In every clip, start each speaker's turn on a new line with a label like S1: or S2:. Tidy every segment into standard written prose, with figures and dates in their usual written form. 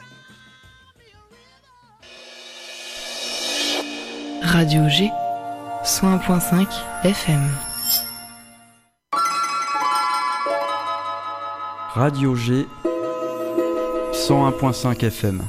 S1: Radio G, 101.5 FM.
S2: Radio G, 101.5 FM.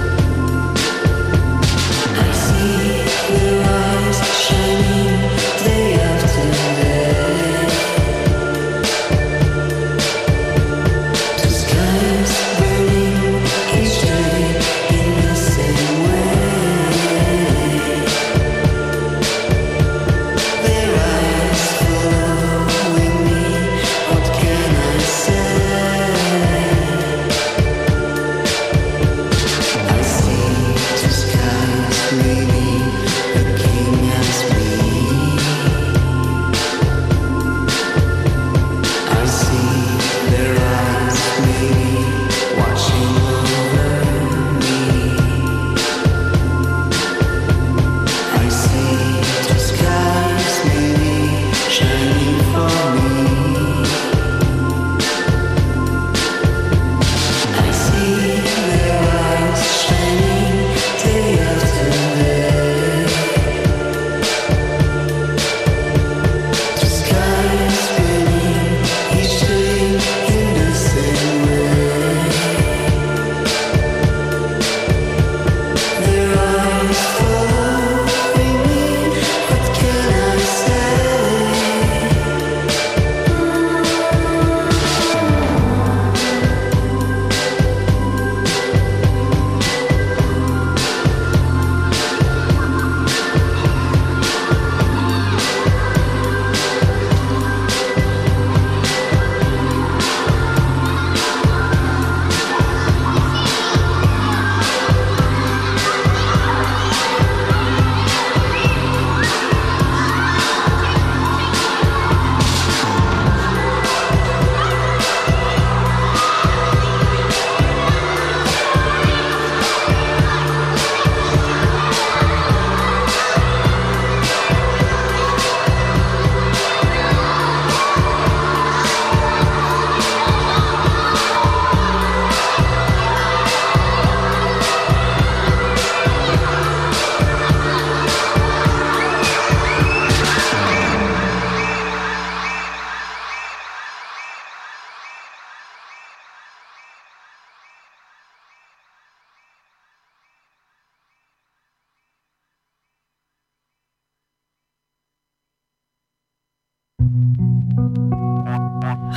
S3: Shining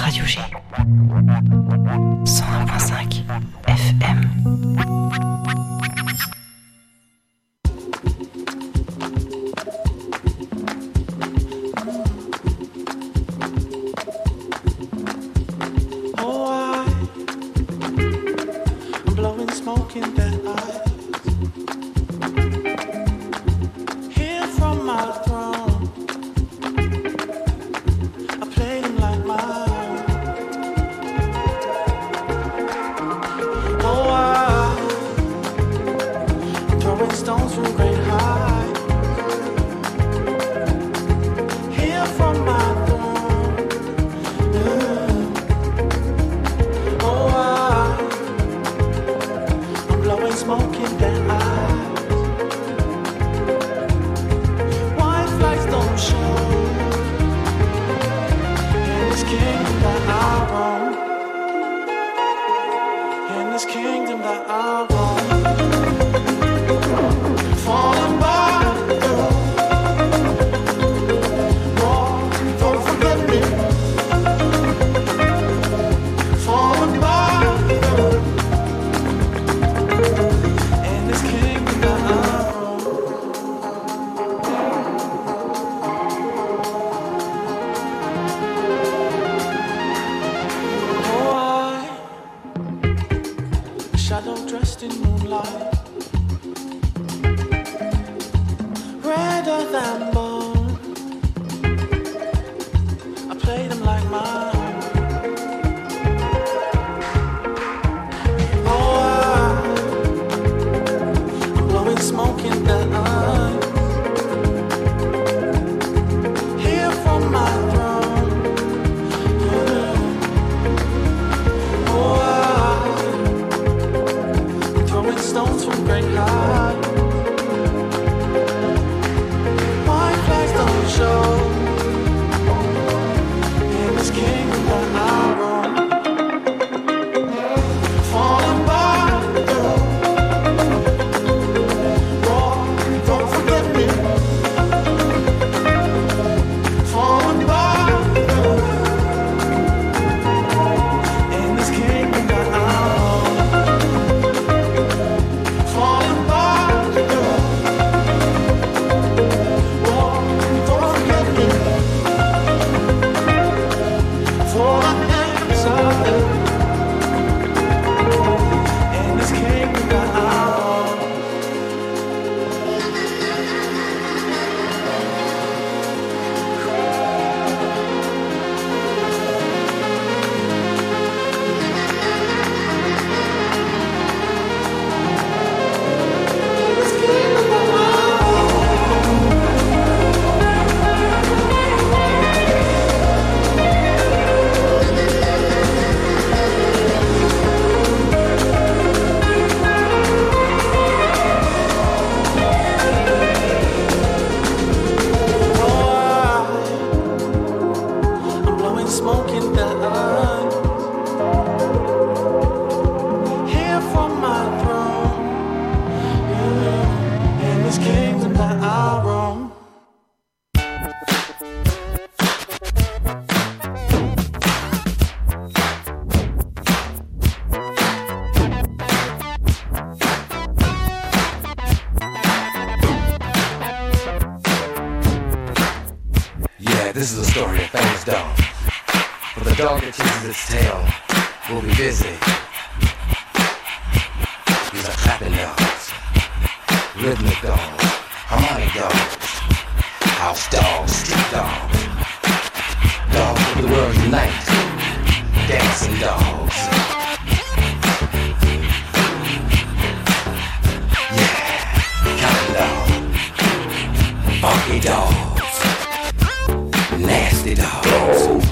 S1: Radio G. 101.5 FM.
S3: This is a story of famous dog. For the dog that chases its tail will be busy. These are clapping dogs, rhythmic dogs, harmonic dogs, house dogs, street dogs, dogs of the world unite, dancing dogs. Yeah, counting dog, funky dog. Nasty dogs.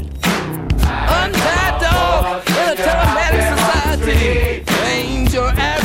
S3: Untied dog in a telematic society. Ain't your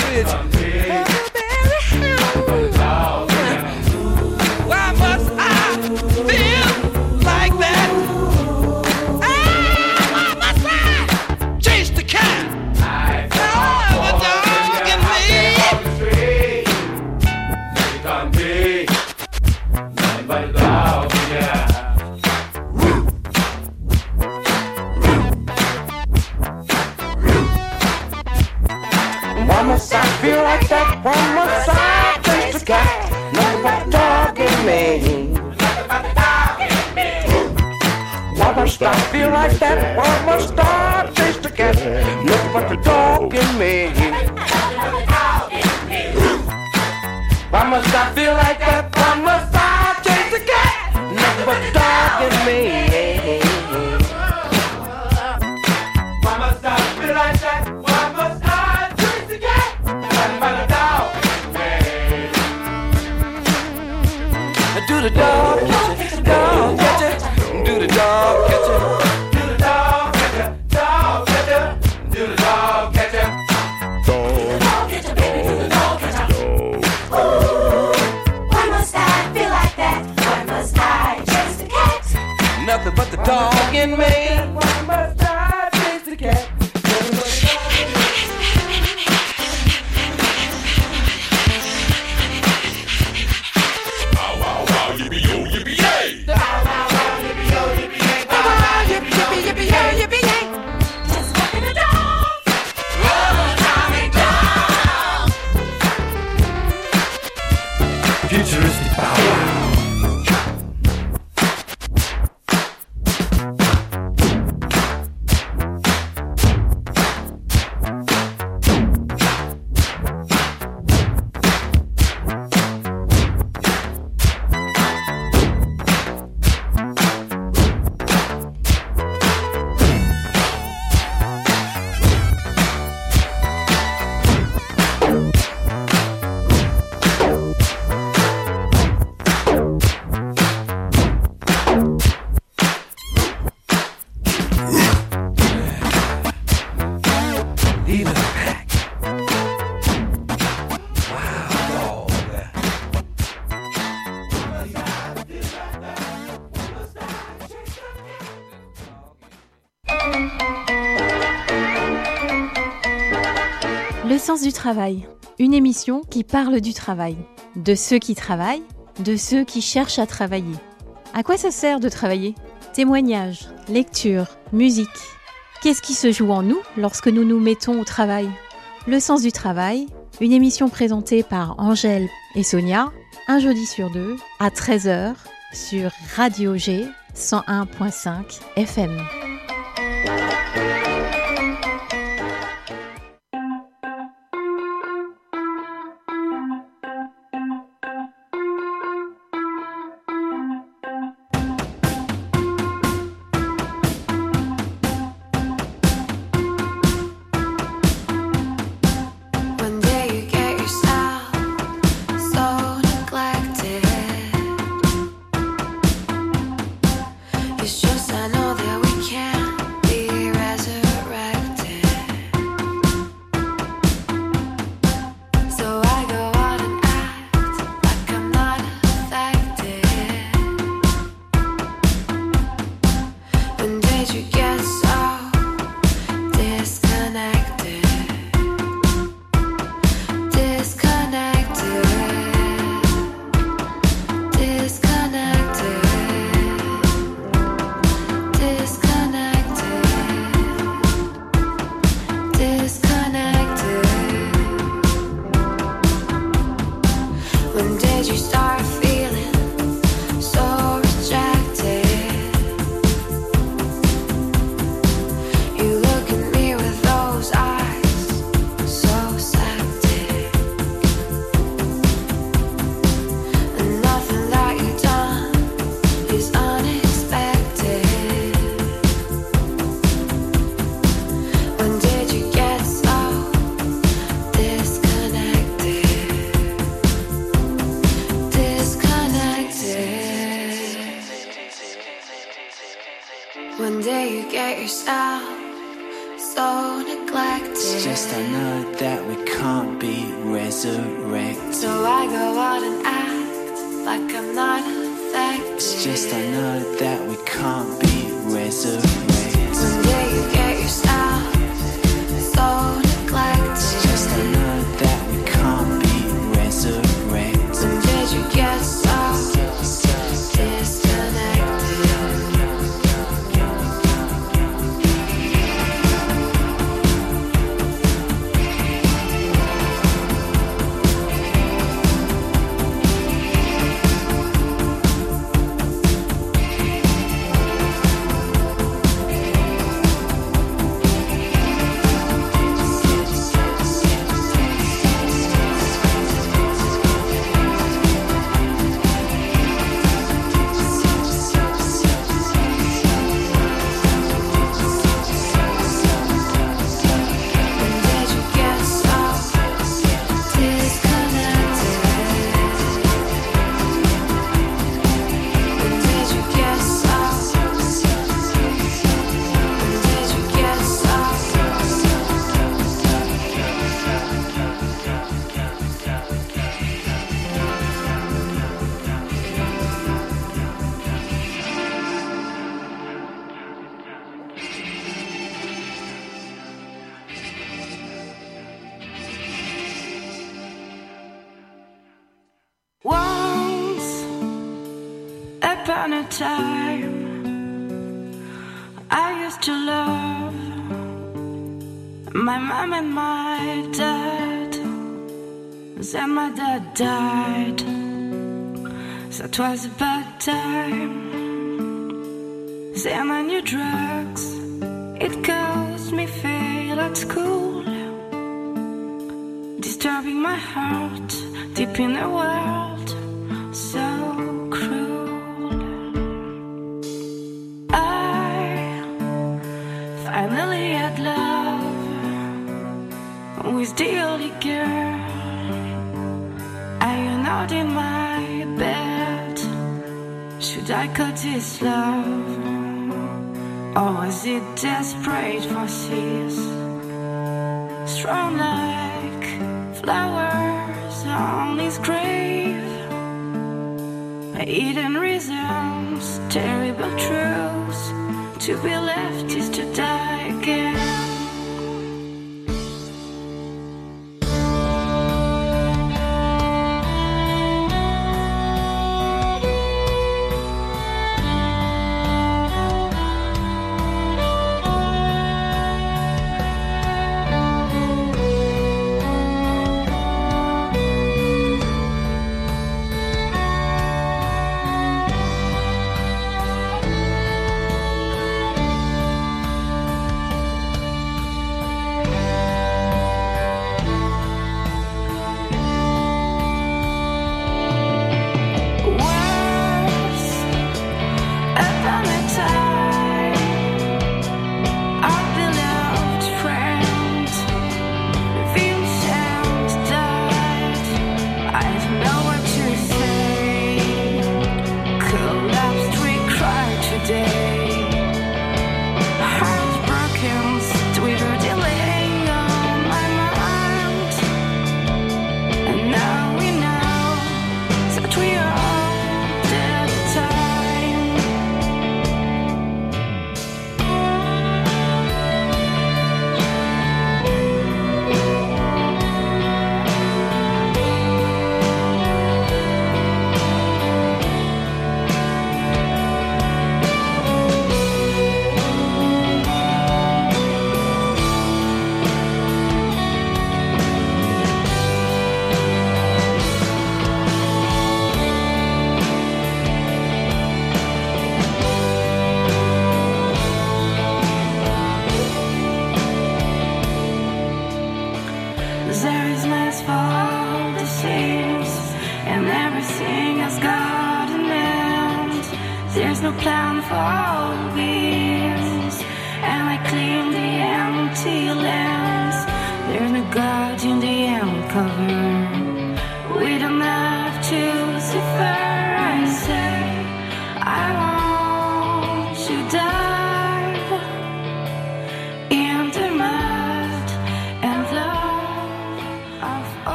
S4: like that. One more side, chase the cat. Nothing but the dog in me. Why must I feel like that? Why must I chase the cat? Nothing but the dog in me. Why must I feel like that? Why must I chase the cat? Nothing but the dog in me. Why must I feel like that? Why must I chase the cat? Nothing but the dog in me. Do the dog catch it, dog catch it. Do the dog catch it. Do the dog catch it, dog catch it. Do the dog catch it. Dog catch it, baby. Do the dog catch it.
S5: Why must I feel like that? Why must I chase the cat?
S4: Nothing but the dog in me. Why must I chase the cat? Futuristic power.
S6: Le sens du travail, une émission qui parle du travail, de ceux qui travaillent, de ceux qui cherchent à travailler. À quoi ça sert de travailler ? Témoignages, lectures, musique. Qu'est-ce qui se joue en nous lorsque nous nous mettons au travail ? Le sens du travail, une émission présentée par Angèle et Sonia, un jeudi sur deux, à 13h, sur Radio G 101.5 FM.
S5: One day you get yourself so neglected.
S7: It's just I know that we can't be resurrected.
S5: So I go out and act like I'm not affected.
S7: It's just I know that we can't be resurrected.
S5: One day you get yourself so neglected.
S7: It's just I know that we can't be resurrected.
S5: When did you get so disconnected? 'Cause
S8: upon a time I used to love my mom and my dad. Then my dad died, so it was a bad time. Then I knew drugs, it caused me fail at school, disturbing my heart deep in a world so cruel. I finally had love with the only girl I knelt in my bed. Should I cut this love, or was it desperate for tears, thrown like flowers on his grave? Hidden reasons, terrible truths. To be left is to die again.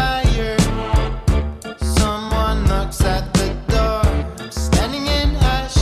S9: Someone knocks at the door. I'm standing in ashes.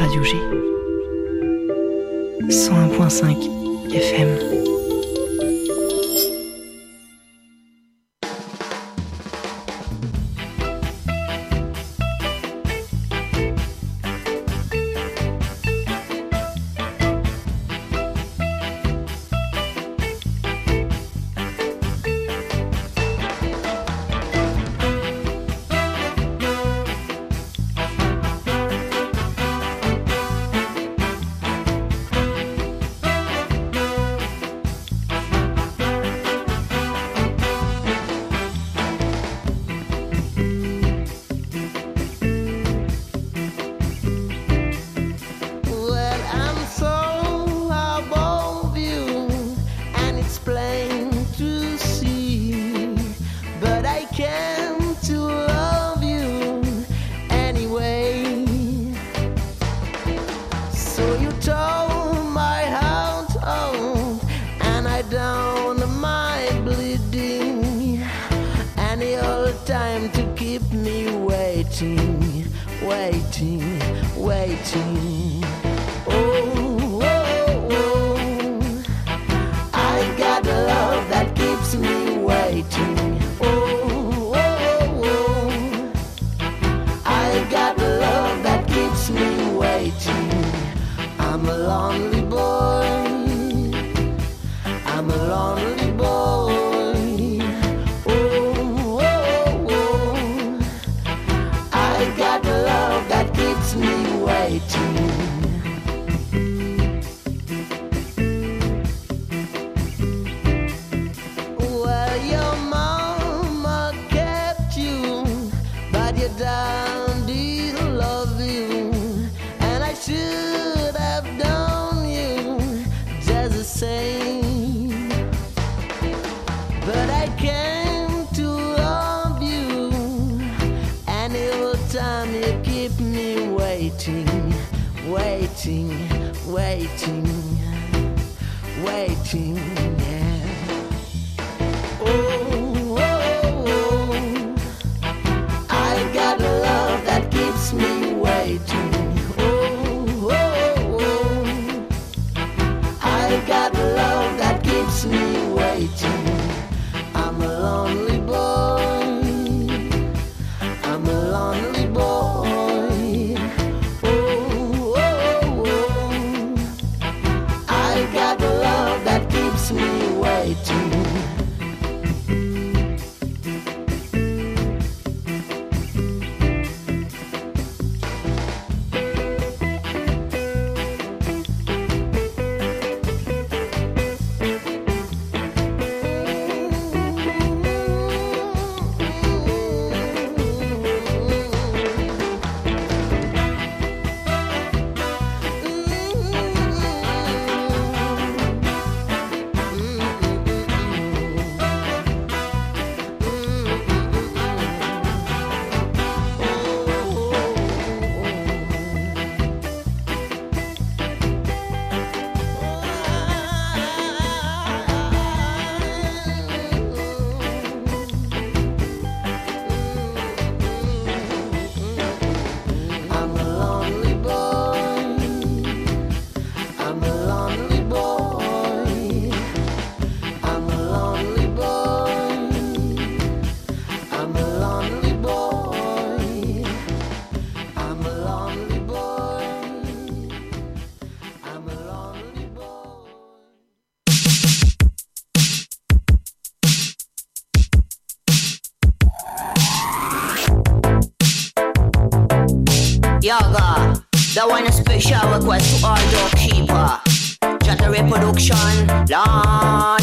S1: Radio G. 101.5 FM.
S9: Yaga, that one a special request to all doorkeeper. Just a reproduction, Lord.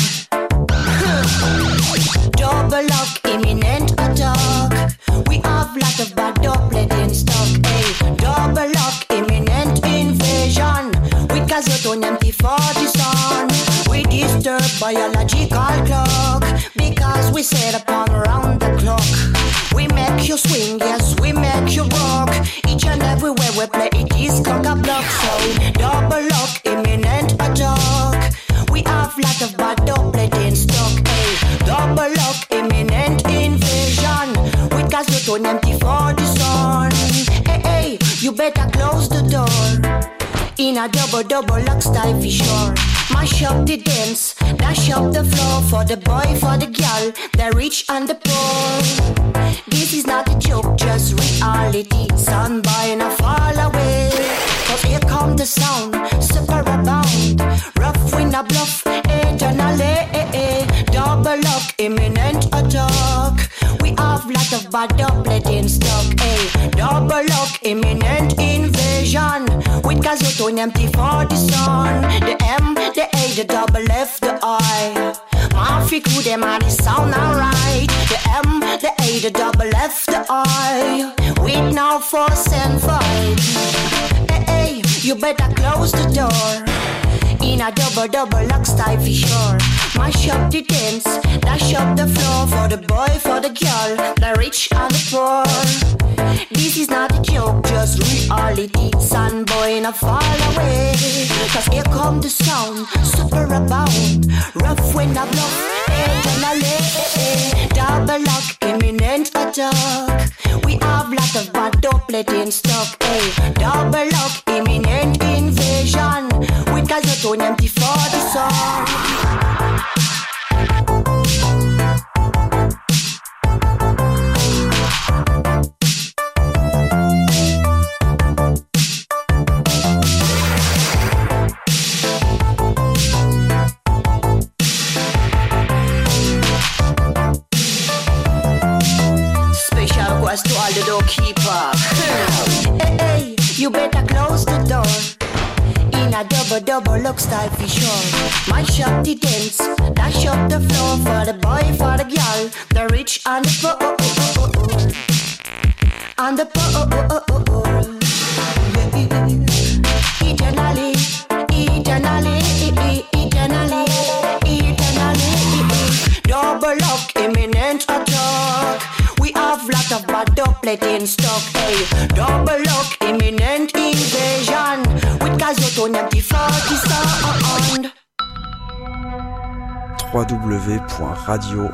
S9: Double up, imminent attack. We have lot of bad doublet in stock. Hey, double up, imminent invasion. With gazoton empty for the sun. We disturb biological clock because we set upon round the clock. We make you swing, yes, we make you rock. Each and everywhere we play it is cock-a-block. So double up, imminent attack. We have lot of bad doublet in stock. Hey, double up, imminent invasion. With gasoline empty for the sun. Hey, hey, you better close the door. In a double lock style for sure. Mash up the dance, dash up the floor for the boy, for the girl, the rich and the poor. This is not a joke, just reality. Son boy, now fall away. Cause here come the sound, super abound. Rough wind a bluff, eternally. Double lock, imminent attack. We have lot of bad doublet in stock. Double lock, imminent invasion. With gasoline empty for the sun. The M, the A, the double F, the I. Mafia crew, them are the sound alright. The M, the A, the double F, the I. With no force and fight. Hey, you better close the door. In a double lock style for sure. Mash up the dance, dash up the floor for the boy, for the girl, the rich and the poor. This is not a joke, just reality. Son boy, now fall away. Cause here come the sound, super abound. Rough wind a bluff, eternally. Double lock, imminent attack. We have lot of bad doublet in stock. Double lock, imminent invasion. With gasoline empty for the sun. Special request to all the doorkeeper. Hey, you better close the door. In a double look style for sure. Mash up the dance, dash up the floor for the boy, for the girl, the rich and the poor. And the poor. Eternally, eternally, eternally, eternally. Double lock, imminent attack. We have lot of bad doublet in stock. Double lock, imminent invasion. With gasoline empty for the sound.
S2: www.radio-g.fr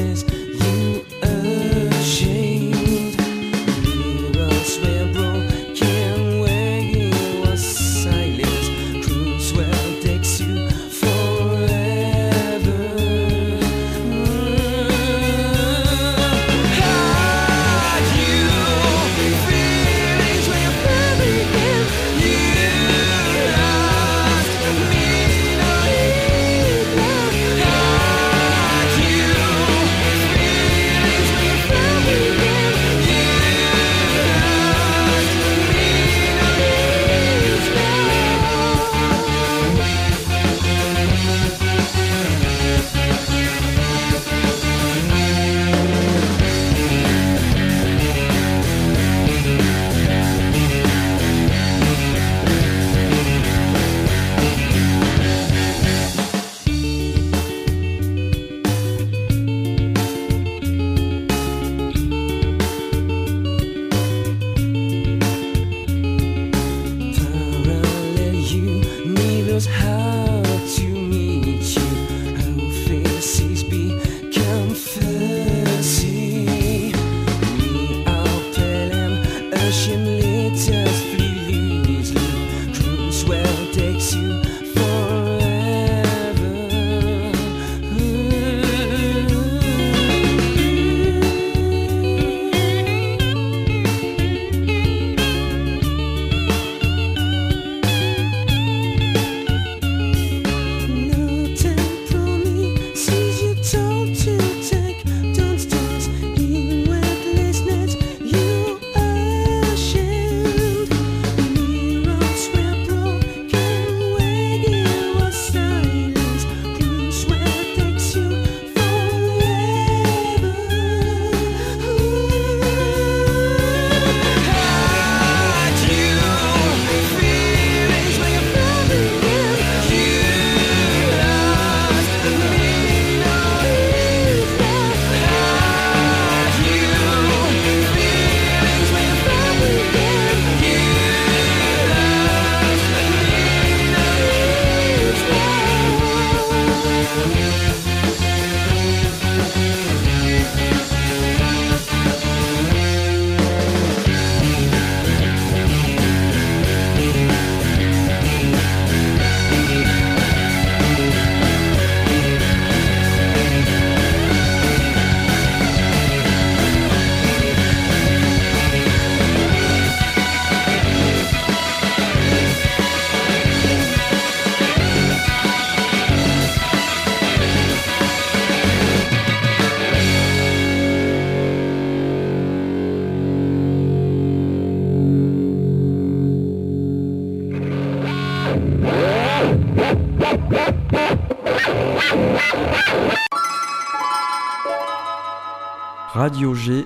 S2: Radio G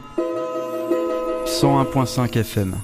S2: 101.5 FM.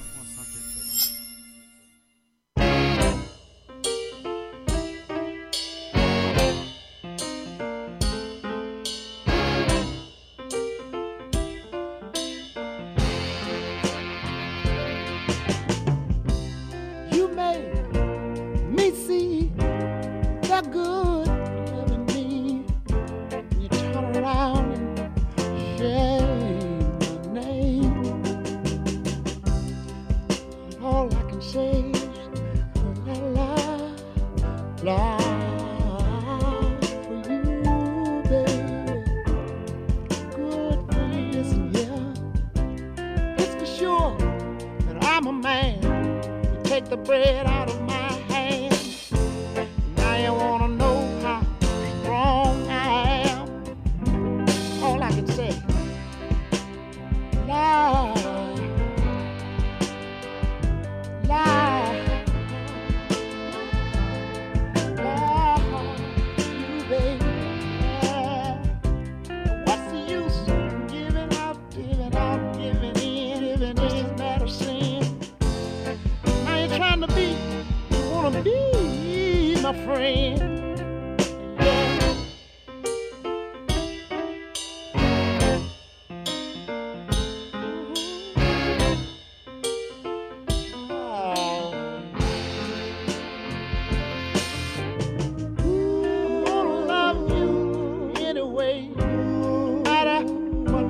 S10: Trying to be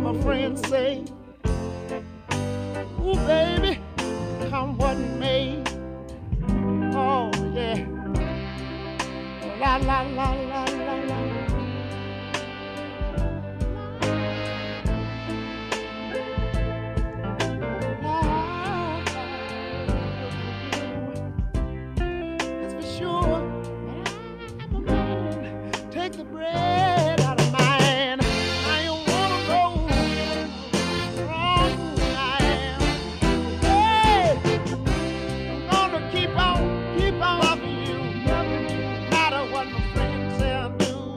S10: my friends say. Ooh, baby, come what may. Oh, yeah. La, la, la, la, la, la. That's for sure. I'm a man. Take the bread out of mine. I don't wanna go wrong. I am. Hey, I'm gonna keep on loving you. No matter what my friends say I do.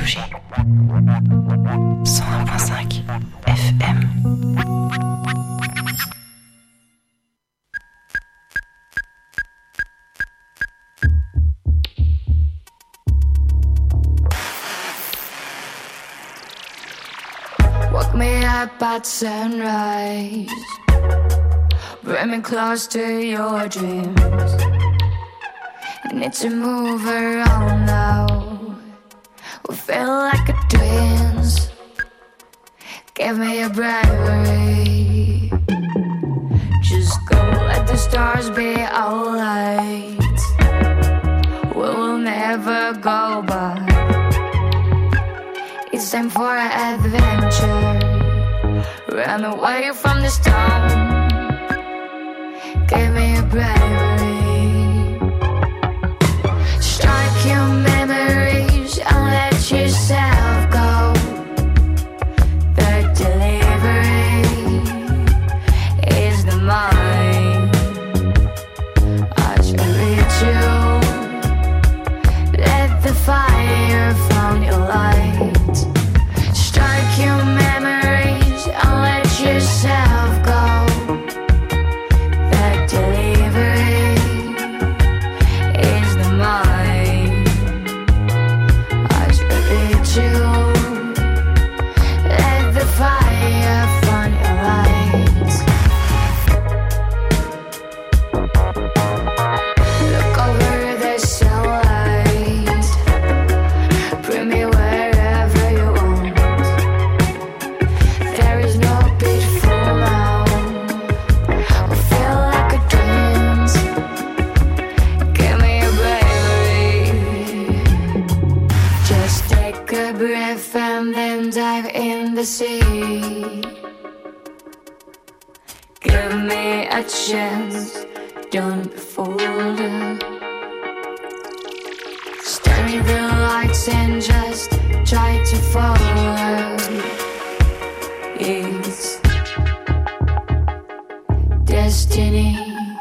S1: G. 101.5 FM.
S11: Woke me up at sunrise, bring me close to your dreams. Need to move around now, we feel like a twins. Give me a bravery, just go let the stars be our light. We will never go back, it's time for an adventure. Run away from the storm, give me a bravery. Strike your memories and let yourself go. The delivery is the mind. I should reach you. Let the fire from your light. Strike your memories and let yourself go. The delivery is the mind. I should reach you. Let the fire from your light. Look over the sunlight, bring me wherever you want. There is no beautiful now, we feel like a twins. Give me a bravery, just take a breath and then dive in the sea. Give me a chance, don't be fooled. Study the lights and just try to follow. It's destiny.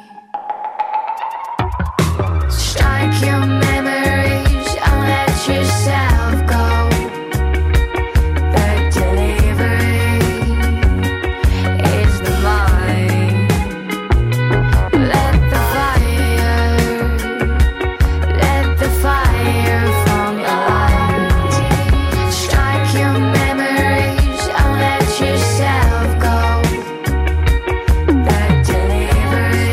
S11: Strike your memories and let yourself go. The delivery is the mind. Let the fire from your light. Strike your memories and let yourself go. The delivery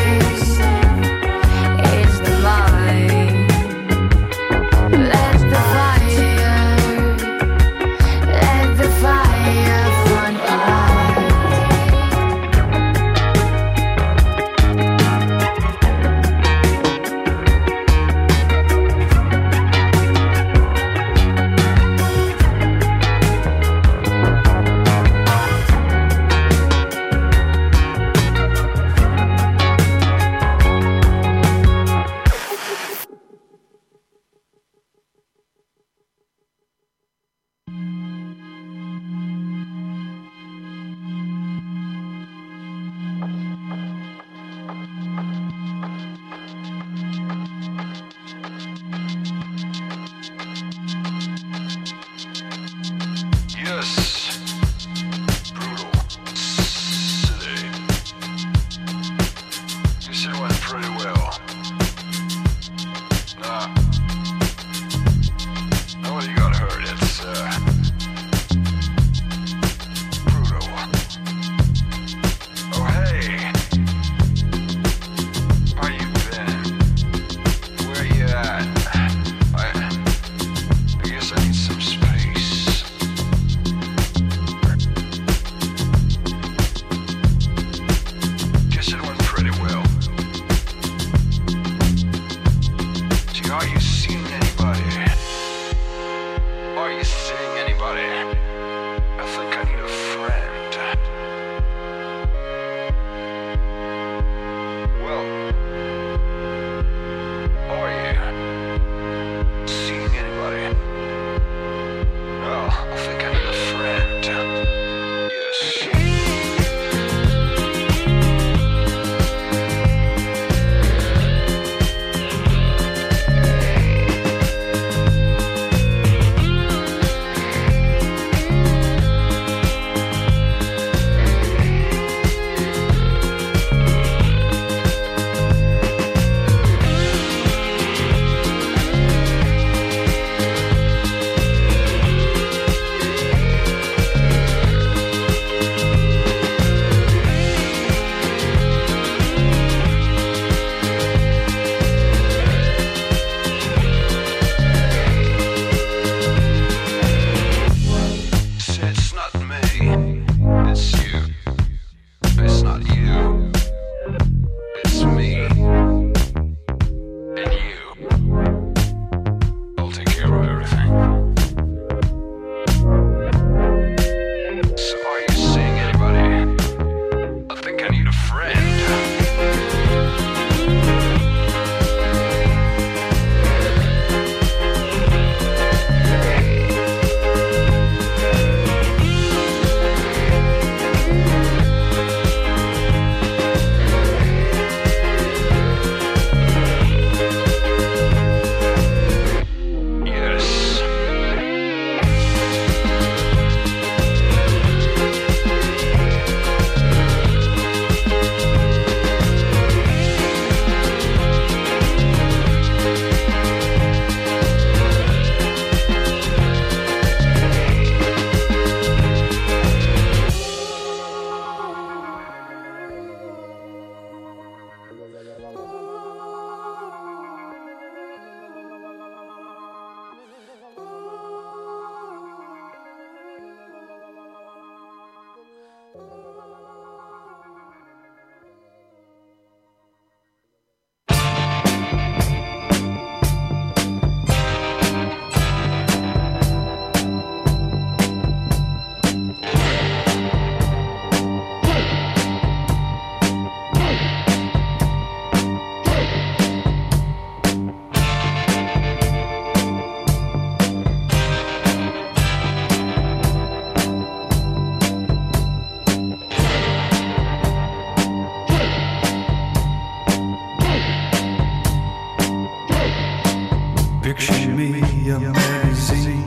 S12: show me a magazine,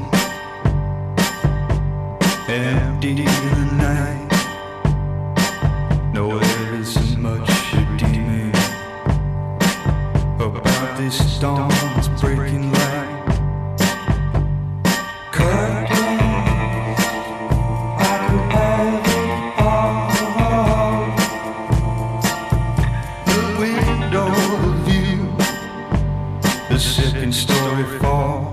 S12: empty in the night. No, there isn't much redeeming about this dawn's breaking light. Curtains, I could have it all. The window view, the second story fall.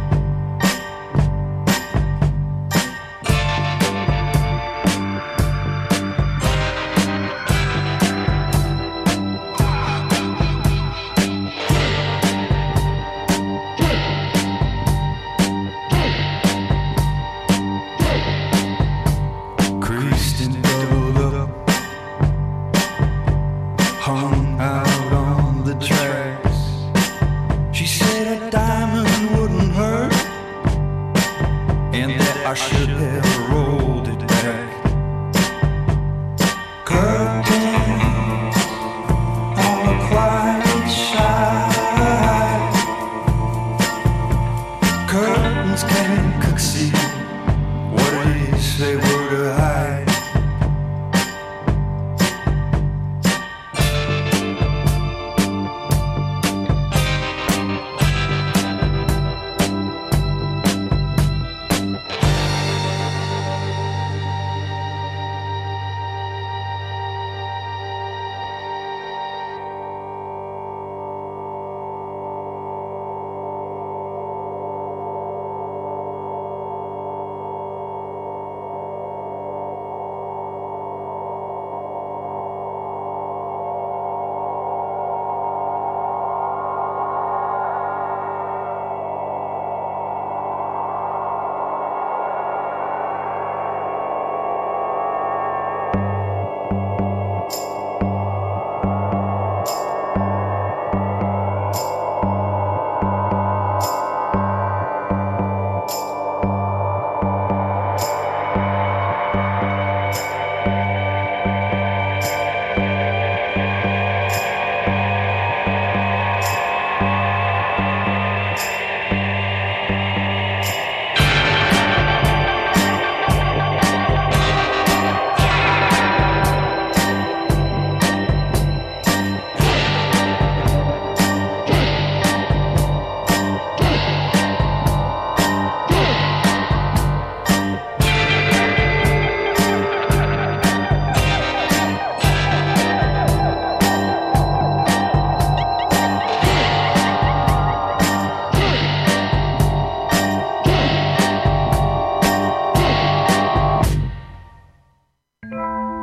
S12: Creased and doubled up, hung out on the tracks. She said a diamond wouldn't hurt, and that I should have rolled it back. Curtains on the quiet side. Curtains can't conceal what it is they were to hide.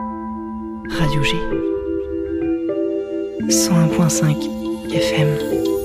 S1: Radio G 101.5 FM.